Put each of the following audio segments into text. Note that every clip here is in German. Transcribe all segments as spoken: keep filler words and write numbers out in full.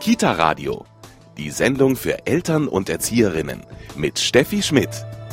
Kita-Radio, die Sendung für Eltern und Erzieherinnen mit Steffi Schmidt.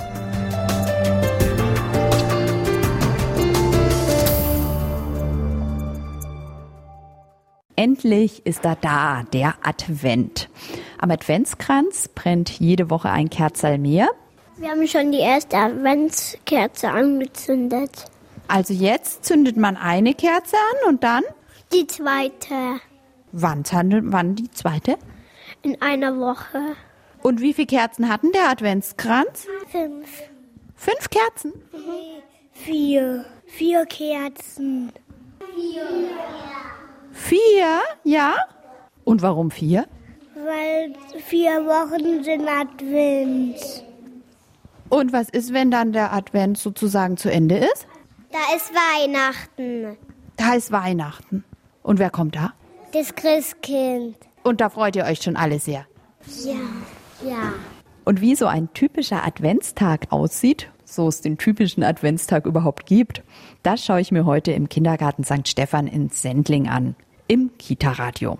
Endlich ist er da, der Advent. Am Adventskranz brennt jede Woche ein Kerzerl mehr. Wir haben schon die erste Adventskerze angezündet. Also jetzt zündet man eine Kerze an und dann? Die zweite. Wann zündet wann die zweite? In einer Woche. Und wie viele Kerzen hatten der Adventskranz? Fünf. Fünf Kerzen? Vier. Vier Kerzen. Vier. Vier, ja. Und warum vier? Weil vier Wochen sind Advent. Und was ist, wenn dann der Advent sozusagen zu Ende ist? Da ist Weihnachten. Da ist Weihnachten. Und wer kommt da? Das Christkind. Und da freut ihr euch schon alle sehr. Ja, ja. Und wie so ein typischer Adventstag aussieht, so es den typischen Adventstag überhaupt gibt, das schaue ich mir heute im Kindergarten Sankt Stephan in Sendling an, im Kita-Radio.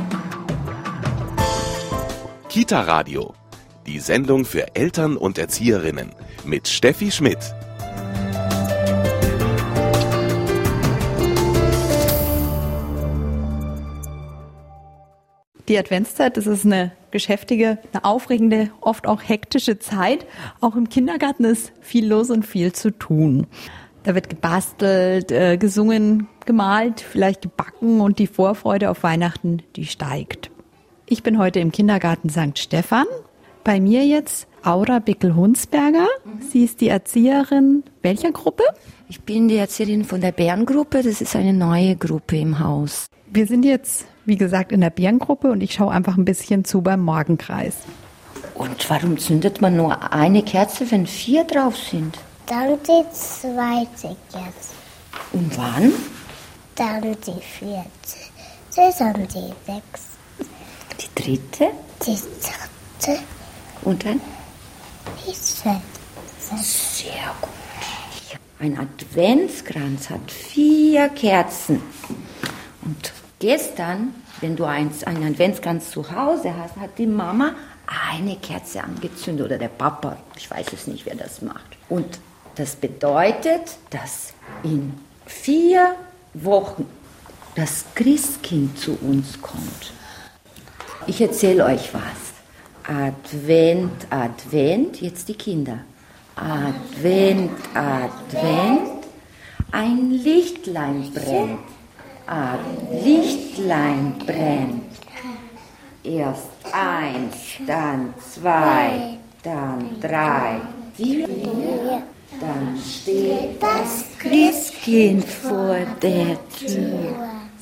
Kita-Radio, die Sendung für Eltern und Erzieherinnen mit Steffi Schmidt. Die Adventszeit, das ist eine geschäftige, eine aufregende, oft auch hektische Zeit. Auch im Kindergarten ist viel los und viel zu tun. Da wird gebastelt, äh, gesungen, gemalt, vielleicht gebacken und die Vorfreude auf Weihnachten, die steigt. Ich bin heute im Kindergarten Sankt Stephan. Bei mir jetzt Aura Bickel-Hunsberger. Sie ist die Erzieherin welcher Gruppe? Ich bin die Erzieherin von der Bärengruppe. Das ist eine neue Gruppe im Haus. Wir sind jetzt, wie gesagt, in der Bärengruppe und ich schaue einfach ein bisschen zu beim Morgenkreis. Und warum zündet man nur eine Kerze, wenn vier drauf sind? Dann die zweite Kerze. Und wann? Dann die vierte. Dann die sechste. Die dritte? Die dritte. Und dann? Die fünfte. Sehr gut. Ein Adventskranz hat vier Kerzen. Und gestern, wenn du eins, einen Adventskranz zu Hause hast, hat die Mama eine Kerze angezündet oder der Papa. Ich weiß es nicht, wer das macht. Und das bedeutet, dass in vier Wochen das Christkind zu uns kommt. Ich erzähle euch was. Advent, Advent, jetzt die Kinder. Advent, Advent, ein Lichtlein brennt. Ein Lichtlein brennt. Erst eins, dann zwei, dann drei, vier. Dann steht das Christkind vor der Tür.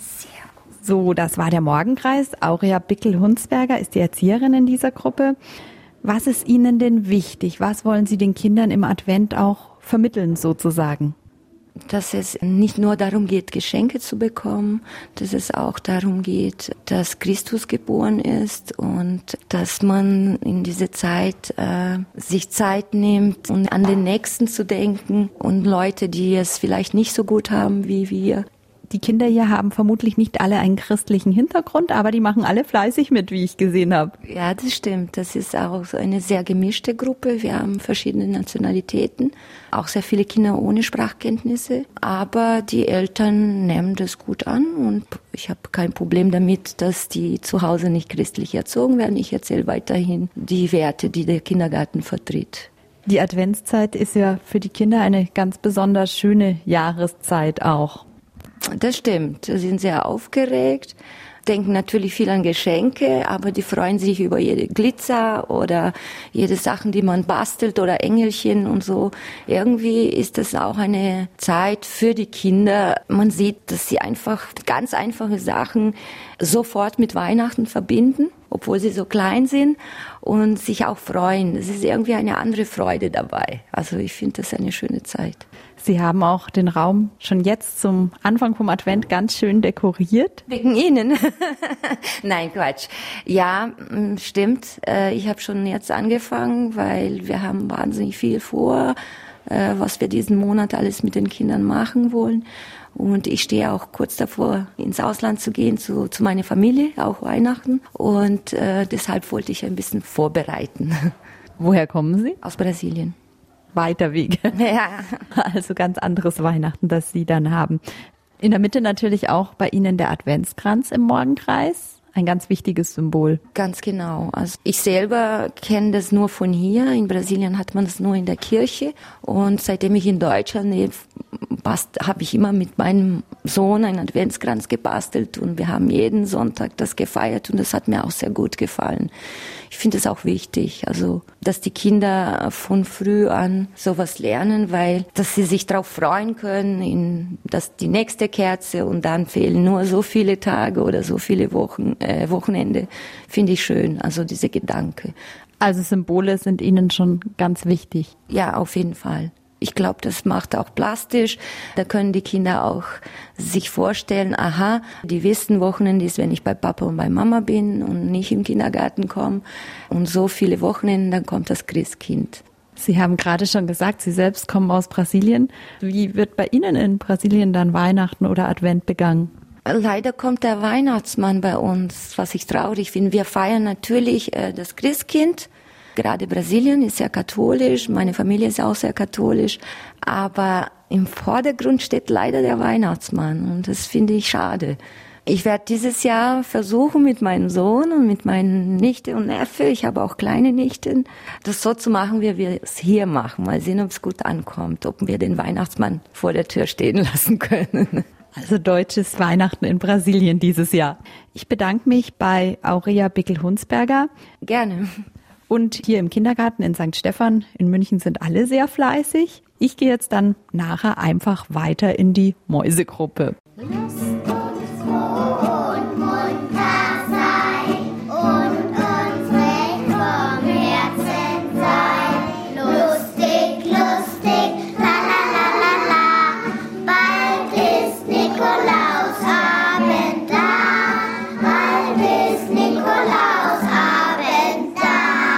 So, das war der Morgenkreis. Aurea Bickel-Hunsberger ist die Erzieherin in dieser Gruppe. Was ist Ihnen denn wichtig? Was wollen Sie den Kindern im Advent auch vermitteln sozusagen? Dass es nicht nur darum geht, Geschenke zu bekommen, dass es auch darum geht, dass Christus geboren ist und dass man in dieser Zeit äh, sich Zeit nimmt, um an den Nächsten zu denken und Leute, die es vielleicht nicht so gut haben wie wir. Die Kinder hier haben vermutlich nicht alle einen christlichen Hintergrund, aber die machen alle fleißig mit, wie ich gesehen habe. Ja, das stimmt. Das ist auch so eine sehr gemischte Gruppe. Wir haben verschiedene Nationalitäten, auch sehr viele Kinder ohne Sprachkenntnisse. Aber die Eltern nehmen das gut an und ich habe kein Problem damit, dass die zu Hause nicht christlich erzogen werden. Ich erzähle weiterhin die Werte, die der Kindergarten vertritt. Die Adventszeit ist ja für die Kinder eine ganz besonders schöne Jahreszeit auch. Das stimmt, sie sind sehr aufgeregt, denken natürlich viel an Geschenke, aber die freuen sich über jede Glitzer oder jede Sachen, die man bastelt oder Engelchen und so. Irgendwie ist das auch eine Zeit für die Kinder. Man sieht, dass sie einfach ganz einfache Sachen sofort mit Weihnachten verbinden, obwohl sie so klein sind und sich auch freuen. Es ist irgendwie eine andere Freude dabei. Also ich finde das eine schöne Zeit. Sie haben auch den Raum schon jetzt zum Anfang vom Advent ganz schön dekoriert. Wegen Ihnen? Nein, Quatsch. Ja, stimmt. Ich habe schon jetzt angefangen, weil wir haben wahnsinnig viel vor, was wir diesen Monat alles mit den Kindern machen wollen. Und ich stehe auch kurz davor, ins Ausland zu gehen, zu, zu meiner Familie, auch Weihnachten. Und äh, deshalb wollte ich ein bisschen vorbereiten. Woher kommen Sie? Aus Brasilien. Weiter Weg. Ja. Also ganz anderes Weihnachten, das Sie dann haben. In der Mitte natürlich auch bei Ihnen der Adventskranz im Morgenkreis. Ein ganz wichtiges Symbol. Ganz genau. Also ich selber kenne das nur von hier. In Brasilien hat man das nur in der Kirche. Und seitdem ich in Deutschland lebe, habe ich immer mit meinem Sohn einen Adventskranz gebastelt. Und wir haben jeden Sonntag das gefeiert. Und das hat mir auch sehr gut gefallen. Ich finde es auch wichtig, also dass die Kinder von früh an sowas lernen, weil dass sie sich darauf freuen können, in dass die nächste Kerze und dann fehlen nur so viele Tage oder so viele Wochen äh, Wochenende, finde ich schön. Also diese Gedanke. Also Symbole sind Ihnen schon ganz wichtig. Ja, auf jeden Fall. Ich glaube, das macht auch plastisch. Da können die Kinder auch sich vorstellen, aha, die wissen, Wochenende ist, wenn ich bei Papa und bei Mama bin und nicht im Kindergarten komme. Und so viele Wochenenden, dann kommt das Christkind. Sie haben gerade schon gesagt, Sie selbst kommen aus Brasilien. Wie wird bei Ihnen in Brasilien dann Weihnachten oder Advent begangen? Leider kommt der Weihnachtsmann bei uns, was ich traurig finde. Wir feiern natürlich äh, das Christkind. Gerade Brasilien ist sehr katholisch, meine Familie ist auch sehr katholisch, aber im Vordergrund steht leider der Weihnachtsmann und das finde ich schade. Ich werde dieses Jahr versuchen mit meinem Sohn und mit meinen Nichte und Neffe, ich habe auch kleine Nichten, das so zu machen, wie wir es hier machen. Mal sehen, ob es gut ankommt, ob wir den Weihnachtsmann vor der Tür stehen lassen können. Also deutsches Weihnachten in Brasilien dieses Jahr. Ich bedanke mich bei Aurea Bickel-Hunsberger. Gerne. Und hier im Kindergarten in Sankt Stephan in München sind alle sehr fleißig. Ich gehe jetzt dann nachher einfach weiter in die Mäusegruppe. Lasst uns froh und munter sein und uns recht vom Herzen sein. Lustig, lustig, la la la la la. Bald ist Nikolausabend da. Bald ist Nikolausabend da.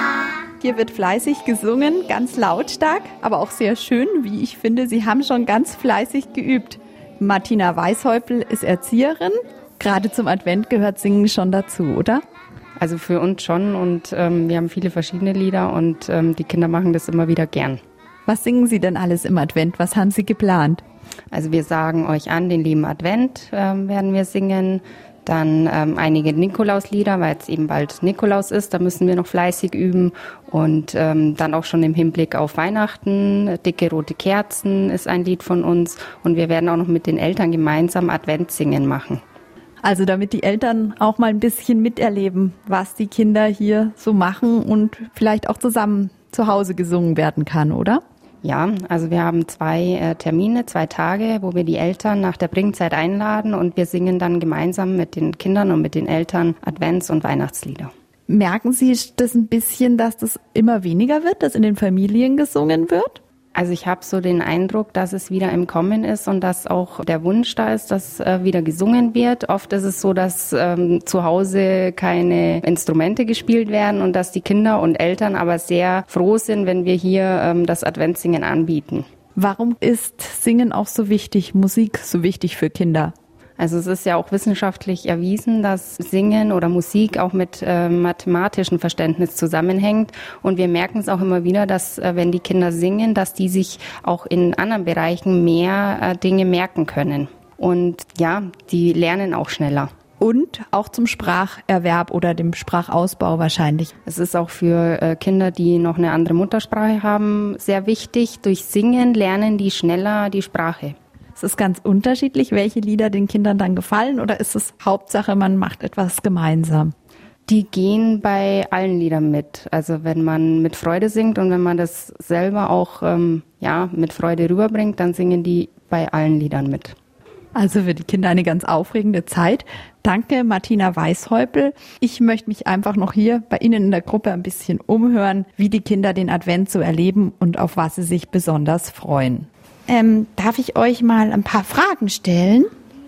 Hier wird fleißig gesungen, ganz lautstark, aber auch sehr schön, wie ich finde. Sie haben schon ganz fleißig geübt. Martina Weishäupl ist Erzieherin. Gerade zum Advent gehört Singen schon dazu, oder? Also für uns schon und ähm, wir haben viele verschiedene Lieder und ähm, die Kinder machen das immer wieder gern. Was singen Sie denn alles im Advent? Was haben Sie geplant? Also wir sagen euch an, den lieben Advent ähm, werden wir singen. Dann ähm, einige Nikolauslieder, weil es eben bald Nikolaus ist. Da müssen wir noch fleißig üben. Und ähm, dann auch schon im Hinblick auf Weihnachten. Dicke rote Kerzen ist ein Lied von uns. Und wir werden auch noch mit den Eltern gemeinsam Adventssingen machen. Also damit die Eltern auch mal ein bisschen miterleben, was die Kinder hier so machen und vielleicht auch zusammen zu Hause gesungen werden kann, oder? Ja, also wir haben zwei äh, Termine, zwei Tage, wo wir die Eltern nach der Bringzeit einladen und wir singen dann gemeinsam mit den Kindern und mit den Eltern Advents- und Weihnachtslieder. Merken Sie das ein bisschen, dass das immer weniger wird, dass in den Familien gesungen wird? Also ich habe so den Eindruck, dass es wieder im Kommen ist und dass auch der Wunsch da ist, dass äh, wieder gesungen wird. Oft ist es so, dass ähm, zu Hause keine Instrumente gespielt werden und dass die Kinder und Eltern aber sehr froh sind, wenn wir hier ähm, das Adventssingen anbieten. Warum ist Singen auch so wichtig, Musik so wichtig für Kinder? Also es ist ja auch wissenschaftlich erwiesen, dass Singen oder Musik auch mit äh, mathematischem Verständnis zusammenhängt. Und wir merken es auch immer wieder, dass äh, wenn die Kinder singen, dass die sich auch in anderen Bereichen mehr äh, Dinge merken können. Und ja, die lernen auch schneller. Und auch zum Spracherwerb oder dem Sprachausbau wahrscheinlich. Es ist auch für äh, Kinder, die noch eine andere Muttersprache haben, sehr wichtig. Durch Singen lernen die schneller die Sprache. Es ist ganz unterschiedlich, welche Lieder den Kindern dann gefallen, oder ist es Hauptsache, man macht etwas gemeinsam? Die gehen bei allen Liedern mit. Also wenn man mit Freude singt und wenn man das selber auch ähm, ja, mit Freude rüberbringt, dann singen die bei allen Liedern mit. Also für die Kinder eine ganz aufregende Zeit. Danke, Martina Weishäupl. Ich möchte mich einfach noch hier bei Ihnen in der Gruppe ein bisschen umhören, wie die Kinder den Advent so erleben und auf was sie sich besonders freuen. Ähm, darf ich euch mal ein paar Fragen stellen?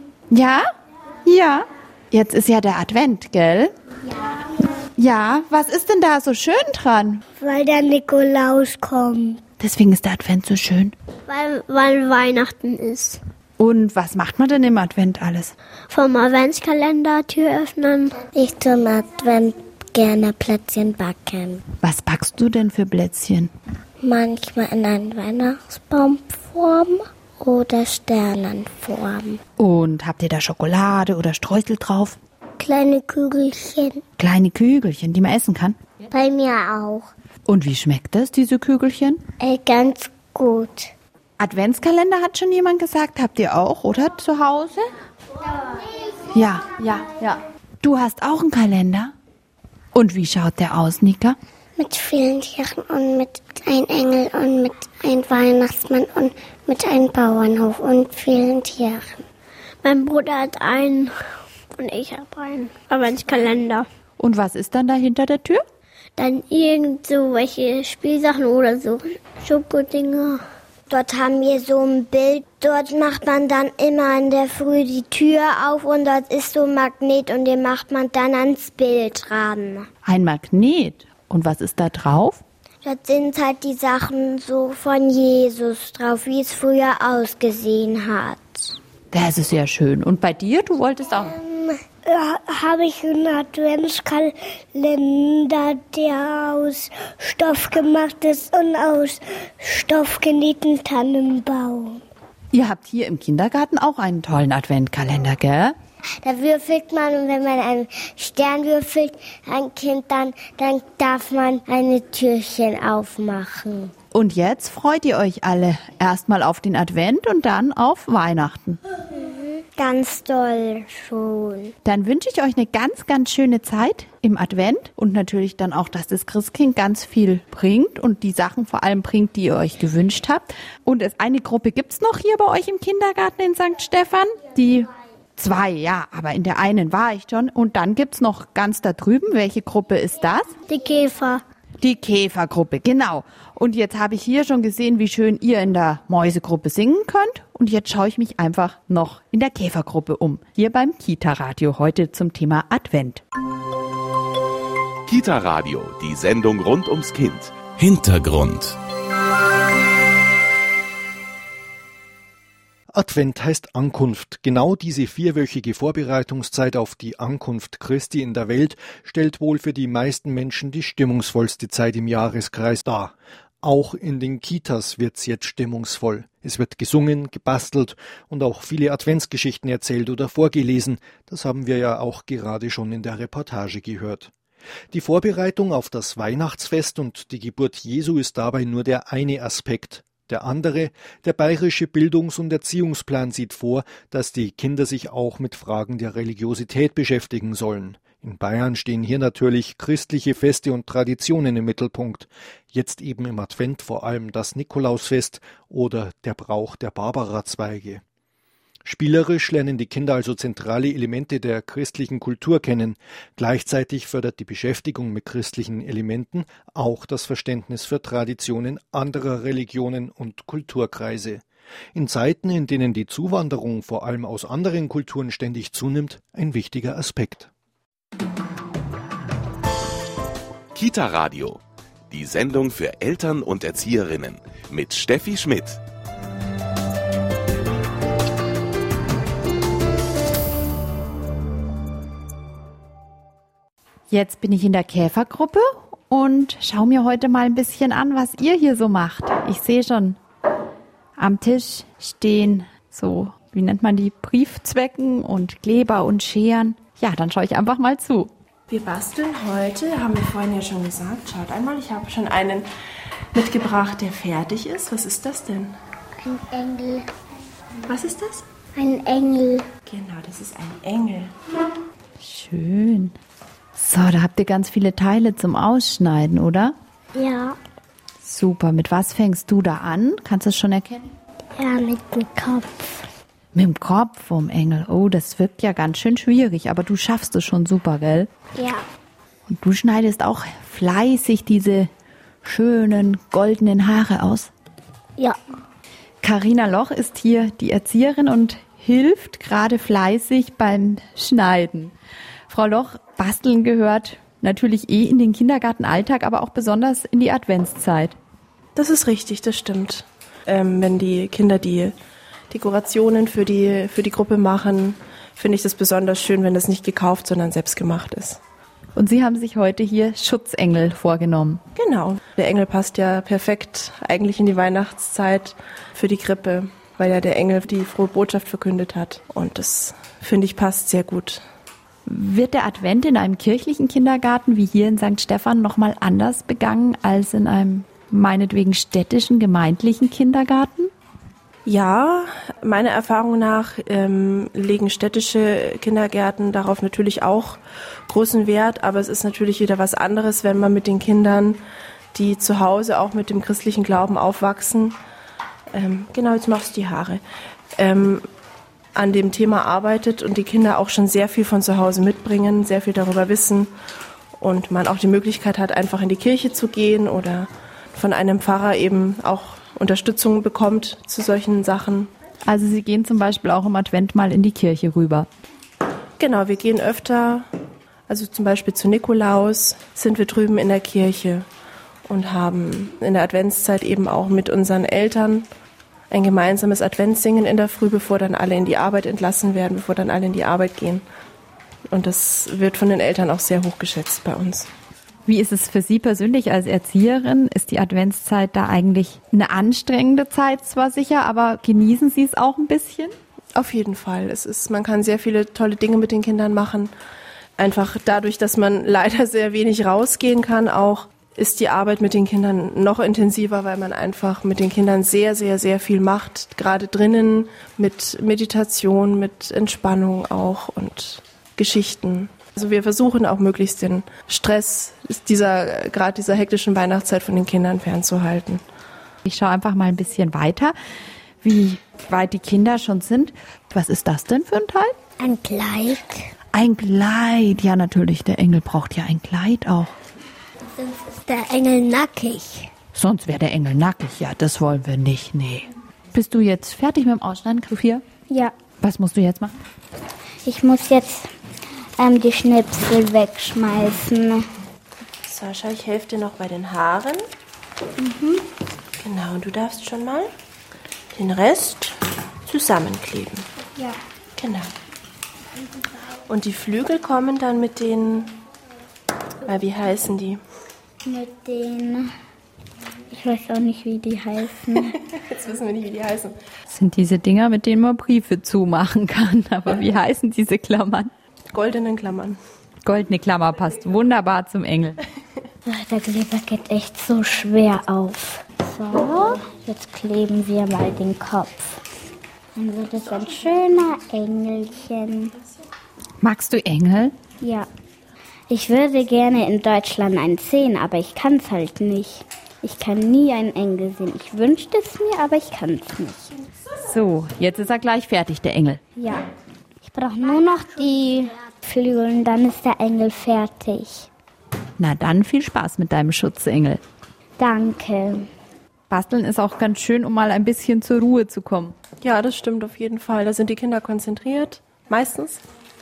Ja? Ja. Jetzt ist ja der Advent, gell? Ja. Ja, was ist denn da so schön dran? Weil der Nikolaus kommt. Deswegen ist der Advent so schön. Weil, weil Weihnachten ist. Und was macht man denn im Advent alles? Vom Adventskalender Tür öffnen. Ich zum Advent gerne Plätzchen backen. Was backst du denn für Plätzchen? Manchmal in einer Weihnachtsbaumform oder Sternenform. Und habt ihr da Schokolade oder Streusel drauf? Kleine Kügelchen. Kleine Kügelchen, die man essen kann? Bei mir auch. Und wie schmeckt das, diese Kügelchen? Äh, ganz gut. Adventskalender hat schon jemand gesagt, habt ihr auch, oder, zu Hause? Ja, ja, ja. Du hast auch einen Kalender? Und wie schaut der aus, Nika? Mit vielen Tieren und mit einem Engel und mit einem Weihnachtsmann und mit einem Bauernhof und vielen Tieren. Mein Bruder hat einen und ich habe einen Adventskalender. Und was ist dann da hinter der Tür? Dann irgend so welche Spielsachen oder so Schokodinger. Dort haben wir so ein Bild. Dort macht man dann immer in der Früh die Tür auf und dort ist so ein Magnet und den macht man dann ans Bild ran. Ein Magnet? Und was ist da drauf? Dort sind halt die Sachen so von Jesus drauf, wie es früher ausgesehen hat. Das ist ja schön. Und bei dir? Du wolltest auch... Ja, habe ich einen Adventskalender, der aus Stoff gemacht ist und aus Stoff genähten Tannenbaum. Ihr habt hier im Kindergarten auch einen tollen Adventkalender, gell? Da würfelt man und wenn man einen Stern würfelt, ein Kind, dann, dann darf man eine Türchen aufmachen. Und jetzt freut ihr euch alle erstmal auf den Advent und dann auf Weihnachten. Ganz doll schon. Dann wünsche ich euch eine ganz, ganz schöne Zeit im Advent und natürlich dann auch, dass das Christkind ganz viel bringt und die Sachen vor allem bringt, die ihr euch gewünscht habt. Und es, eine Gruppe gibt's noch hier bei euch im Kindergarten in Sankt Stephan, die zwei, ja, aber in der einen war ich schon. Und dann gibt's noch ganz da drüben, welche Gruppe ist das? Die Käfer. Die Käfergruppe, genau. Und jetzt habe ich hier schon gesehen, wie schön ihr in der Mäusegruppe singen könnt. Und jetzt schaue ich mich einfach noch in der Käfergruppe um. Hier beim Kita-Radio heute zum Thema Advent. Kita-Radio, die Sendung rund ums Kind. Hintergrund. Advent heißt Ankunft. Genau diese vierwöchige Vorbereitungszeit auf die Ankunft Christi in der Welt stellt wohl für die meisten Menschen die stimmungsvollste Zeit im Jahreskreis dar. Auch in den Kitas wird's jetzt stimmungsvoll. Es wird gesungen, gebastelt und auch viele Adventsgeschichten erzählt oder vorgelesen. Das haben wir ja auch gerade schon in der Reportage gehört. Die Vorbereitung auf das Weihnachtsfest und die Geburt Jesu ist dabei nur der eine Aspekt. Der andere, der bayerische Bildungs- und Erziehungsplan sieht vor, dass die Kinder sich auch mit Fragen der Religiosität beschäftigen sollen. In Bayern stehen hier natürlich christliche Feste und Traditionen im Mittelpunkt. Jetzt eben im Advent vor allem das Nikolausfest oder der Brauch der Barbarazweige. Spielerisch lernen die Kinder also zentrale Elemente der christlichen Kultur kennen. Gleichzeitig fördert die Beschäftigung mit christlichen Elementen auch das Verständnis für Traditionen anderer Religionen und Kulturkreise. In Zeiten, in denen die Zuwanderung vor allem aus anderen Kulturen ständig zunimmt, ein wichtiger Aspekt. Kita-Radio, die Sendung für Eltern und Erzieherinnen mit Steffi Schmidt. Jetzt bin ich in der Käfergruppe und schaue mir heute mal ein bisschen an, was ihr hier so macht. Ich sehe schon, am Tisch stehen so, wie nennt man die, Briefzwecken und Kleber und Scheren. Ja, dann schaue ich einfach mal zu. Wir basteln heute, haben wir vorhin ja schon gesagt, schaut einmal, ich habe schon einen mitgebracht, der fertig ist. Was ist das denn? Ein Engel. Was ist das? Ein Engel. Genau, das ist ein Engel. Schön. So, da habt ihr ganz viele Teile zum Ausschneiden, oder? Ja. Super. Mit was fängst du da an? Kannst du es schon erkennen? Ja, mit dem Kopf. Mit dem Kopf vom Engel. Oh, das wirkt ja ganz schön schwierig, aber du schaffst es schon super, gell? Ja. Und du schneidest auch fleißig diese schönen goldenen Haare aus? Ja. Carina Loch ist hier die Erzieherin und hilft gerade fleißig beim Schneiden. Frau Loch, Basteln gehört natürlich eh in den Kindergartenalltag, aber auch besonders in die Adventszeit. Das ist richtig, das stimmt. Ähm, wenn die Kinder die, Dekorationen für die, für die Gruppe machen, finde ich das besonders schön, wenn das nicht gekauft, sondern selbst gemacht ist. Und Sie haben sich heute hier Schutzengel vorgenommen. Genau. Der Engel passt ja perfekt eigentlich in die Weihnachtszeit für die Krippe, weil ja der Engel die frohe Botschaft verkündet hat. Und das, finde ich, passt sehr gut. Wird der Advent in einem kirchlichen Kindergarten wie hier in Sankt Stephan nochmal anders begangen als in einem meinetwegen städtischen, gemeindlichen Kindergarten? Ja, meiner Erfahrung nach ähm, legen städtische Kindergärten darauf natürlich auch großen Wert, aber es ist natürlich wieder was anderes, wenn man mit den Kindern, die zu Hause auch mit dem christlichen Glauben aufwachsen, ähm, genau, jetzt machst du die Haare, ähm, an dem Thema arbeitet und die Kinder auch schon sehr viel von zu Hause mitbringen, sehr viel darüber wissen und man auch die Möglichkeit hat, einfach in die Kirche zu gehen oder von einem Pfarrer eben auch Unterstützung bekommt zu solchen Sachen. Also Sie gehen zum Beispiel auch im Advent mal in die Kirche rüber? Genau, wir gehen öfter, also zum Beispiel zu Nikolaus sind wir drüben in der Kirche und haben in der Adventszeit eben auch mit unseren Eltern ein gemeinsames Adventssingen in der Früh, bevor dann alle in die Arbeit entlassen werden, bevor dann alle in die Arbeit gehen. Und das wird von den Eltern auch sehr hoch geschätzt bei uns. Wie ist es für Sie persönlich als Erzieherin? Ist die Adventszeit da eigentlich eine anstrengende Zeit zwar sicher, aber genießen Sie es auch ein bisschen? Auf jeden Fall. Es ist, man kann sehr viele tolle Dinge mit den Kindern machen. Einfach dadurch, dass man leider sehr wenig rausgehen kann, auch ist die Arbeit mit den Kindern noch intensiver, weil man einfach mit den Kindern sehr, sehr, sehr viel macht. Gerade drinnen mit Meditation, mit Entspannung auch und Geschichten. Also wir versuchen auch möglichst den Stress dieser, gerade dieser hektischen Weihnachtszeit von den Kindern fernzuhalten. Ich schaue einfach mal ein bisschen weiter, wie weit die Kinder schon sind. Was ist das denn für ein Teil? Ein Kleid. Ein Kleid, ja natürlich, der Engel braucht ja ein Kleid auch. Sonst ist der Engel nackig. Sonst wäre der Engel nackig, ja, das wollen wir nicht, nee. Bist du jetzt fertig mit dem Ausschneiden, Sophia? Ja. Was musst du jetzt machen? Ich muss jetzt ähm, die Schnipsel wegschmeißen. Sascha, ich helfe dir noch bei den Haaren. Mhm. Genau, und du darfst schon mal den Rest zusammenkleben. Ja. Genau. Und die Flügel kommen dann mit den, äh, wie heißen die? Mit den, ich weiß auch nicht, wie die heißen. Jetzt wissen wir nicht, wie die heißen. Das sind diese Dinger, mit denen man Briefe zumachen kann. Aber wie heißen diese Klammern? Goldenen Klammern. Goldene Klammer passt wunderbar zum Engel. Der Kleber geht echt so schwer auf. So, jetzt kleben wir mal den Kopf. Dann wird es ein schöner Engelchen. Magst du Engel? Ja. Ich würde gerne in Deutschland einen sehen, aber ich kann es halt nicht. Ich kann nie einen Engel sehen. Ich wünschte es mir, aber ich kann es nicht. So, jetzt ist er gleich fertig, der Engel. Ja. Ich brauche nur noch die Flügel und dann ist der Engel fertig. Na dann viel Spaß mit deinem Schutzengel. Danke. Basteln ist auch ganz schön, um mal ein bisschen zur Ruhe zu kommen. Ja, das stimmt auf jeden Fall. Da sind die Kinder konzentriert, meistens.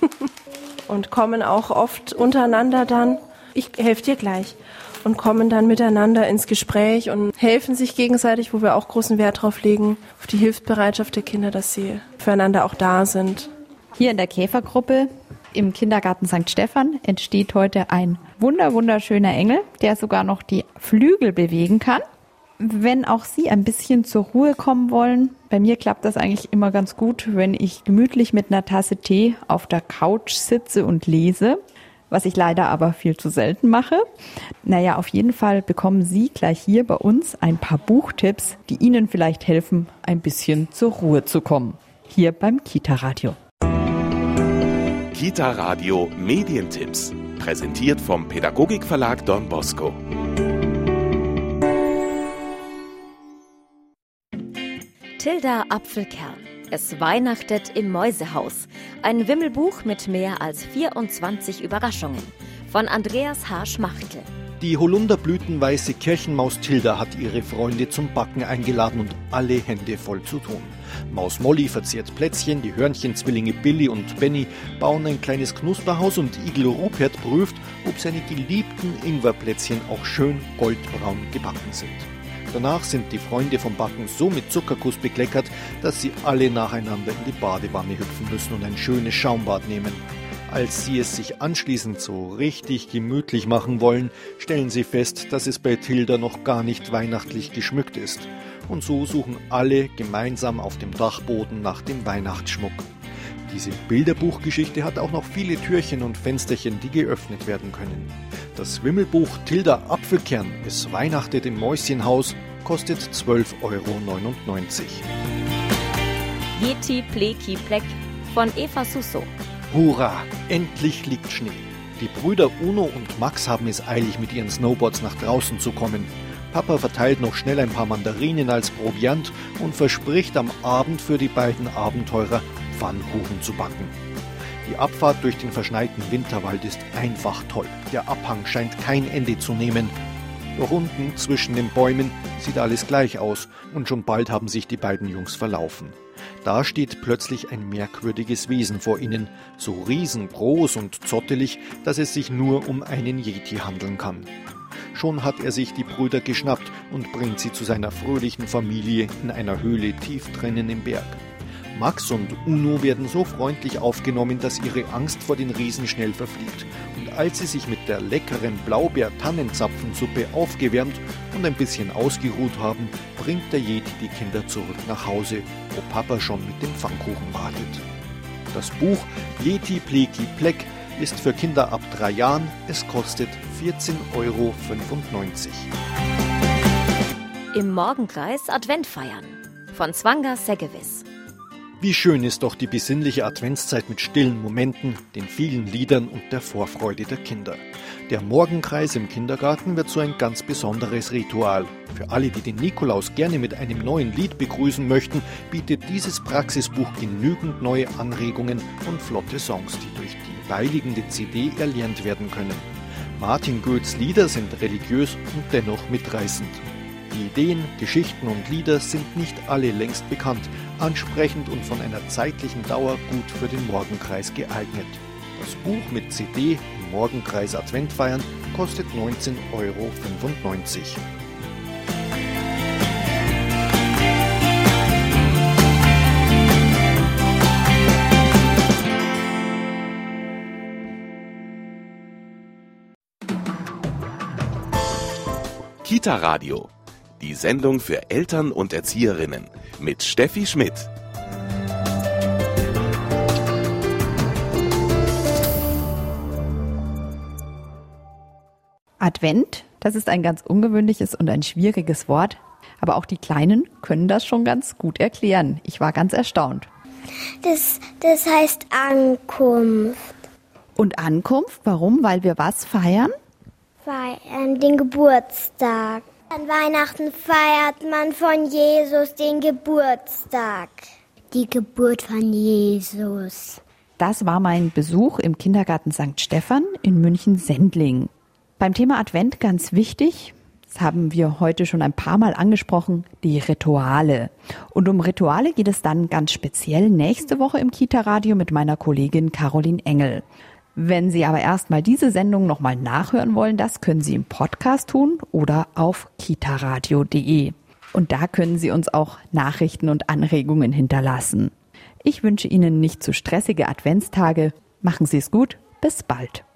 Und kommen auch oft untereinander dann, ich helfe dir gleich, und kommen dann miteinander ins Gespräch und helfen sich gegenseitig, wo wir auch großen Wert drauf legen, auf die Hilfsbereitschaft der Kinder, dass sie füreinander auch da sind. Hier in der Käfergruppe im Kindergarten Sankt Stephan entsteht heute ein wunder wunderschöner Engel, der sogar noch die Flügel bewegen kann. Wenn auch Sie ein bisschen zur Ruhe kommen wollen, bei mir klappt das eigentlich immer ganz gut, wenn ich gemütlich mit einer Tasse Tee auf der Couch sitze und lese, was ich leider aber viel zu selten mache. Naja, auf jeden Fall bekommen Sie gleich hier bei uns ein paar Buchtipps, die Ihnen vielleicht helfen, ein bisschen zur Ruhe zu kommen. Hier beim Kita-Radio. Kita-Radio Medientipps, präsentiert vom Pädagogikverlag Don Bosco. Tilda Apfelkern. Es weihnachtet im Mäusehaus. Ein Wimmelbuch mit mehr als vierundzwanzig Überraschungen. Von Andreas H. Schmachtel. Die holunderblütenweiße Kirchenmaus Tilda hat ihre Freunde zum Backen eingeladen und alle Hände voll zu tun. Maus Molly verzehrt Plätzchen, die Hörnchenzwillinge Billy und Benny bauen ein kleines Knusperhaus und Igel Rupert prüft, ob seine geliebten Ingwerplätzchen auch schön goldbraun gebacken sind. Danach sind die Freunde vom Backen so mit Zuckerguss bekleckert, dass sie alle nacheinander in die Badewanne hüpfen müssen und ein schönes Schaumbad nehmen. Als sie es sich anschließend so richtig gemütlich machen wollen, stellen sie fest, dass es bei Tilda noch gar nicht weihnachtlich geschmückt ist. Und so suchen alle gemeinsam auf dem Dachboden nach dem Weihnachtsschmuck. Diese Bilderbuchgeschichte hat auch noch viele Türchen und Fensterchen, die geöffnet werden können. Das Wimmelbuch Tilda Apfelkern, es weihnachtet im Mäuschenhaus, kostet zwölf Euro neunundneunzig. Yeti Pleki Plek von Eva Susso. Hurra, endlich liegt Schnee. Die Brüder Uno und Max haben es eilig, mit ihren Snowboards nach draußen zu kommen. Papa verteilt noch schnell ein paar Mandarinen als Proviant und verspricht am Abend für die beiden Abenteurer Pfannkuchen zu backen. Die Abfahrt durch den verschneiten Winterwald ist einfach toll. Der Abhang scheint kein Ende zu nehmen. Doch unten zwischen den Bäumen sieht alles gleich aus und schon bald haben sich die beiden Jungs verlaufen. Da steht plötzlich ein merkwürdiges Wesen vor ihnen, so riesengroß und zottelig, dass es sich nur um einen Yeti handeln kann. Schon hat er sich die Brüder geschnappt und bringt sie zu seiner fröhlichen Familie in einer Höhle tief drinnen im Berg. Max und Uno werden so freundlich aufgenommen, dass ihre Angst vor den Riesen schnell verfliegt. Und als sie sich mit der leckeren Blaubeer-Tannenzapfensuppe aufgewärmt und ein bisschen ausgeruht haben, bringt der Yeti die Kinder zurück nach Hause, wo Papa schon mit dem Pfannkuchen wartet. Das Buch Yeti Pleki Plek ist für Kinder ab drei Jahren. Es kostet vierzehn Euro fünfundneunzig. Im Morgenkreis Advent feiern von Zwanger Segewis. Wie schön ist doch die besinnliche Adventszeit mit stillen Momenten, den vielen Liedern und der Vorfreude der Kinder. Der Morgenkreis im Kindergarten wird so ein ganz besonderes Ritual. Für alle, die den Nikolaus gerne mit einem neuen Lied begrüßen möchten, bietet dieses Praxisbuch genügend neue Anregungen und flotte Songs, die durch die beiliegende C D erlernt werden können. Martin Goeths Lieder sind religiös und dennoch mitreißend. Die Ideen, Geschichten und Lieder sind nicht alle längst bekannt, ansprechend und von einer zeitlichen Dauer gut für den Morgenkreis geeignet. Das Buch mit C D im Morgenkreis Advent feiern kostet neunzehn Euro fünfundneunzig. Kita Radio, die Sendung für Eltern und Erzieherinnen mit Steffi Schmidt. Advent, das ist ein ganz ungewöhnliches und ein schwieriges Wort, aber auch die Kleinen können das schon ganz gut erklären. Ich war ganz erstaunt. Das, das heißt Ankunft. Und Ankunft, warum? Weil wir was feiern? Feiern den Geburtstag. An Weihnachten feiert man von Jesus den Geburtstag. Die Geburt von Jesus. Das war mein Besuch im Kindergarten Sankt Stephan in München-Sendling. Beim Thema Advent ganz wichtig, das haben wir heute schon ein paar Mal angesprochen, die Rituale. Und um Rituale geht es dann ganz speziell nächste Woche im Kita-Radio mit meiner Kollegin Caroline Engel. Wenn Sie aber erstmal diese Sendung nochmal nachhören wollen, das können Sie im Podcast tun oder auf kitaradio punkt de. Und da können Sie uns auch Nachrichten und Anregungen hinterlassen. Ich wünsche Ihnen nicht zu stressige Adventstage. Machen Sie es gut. Bis bald.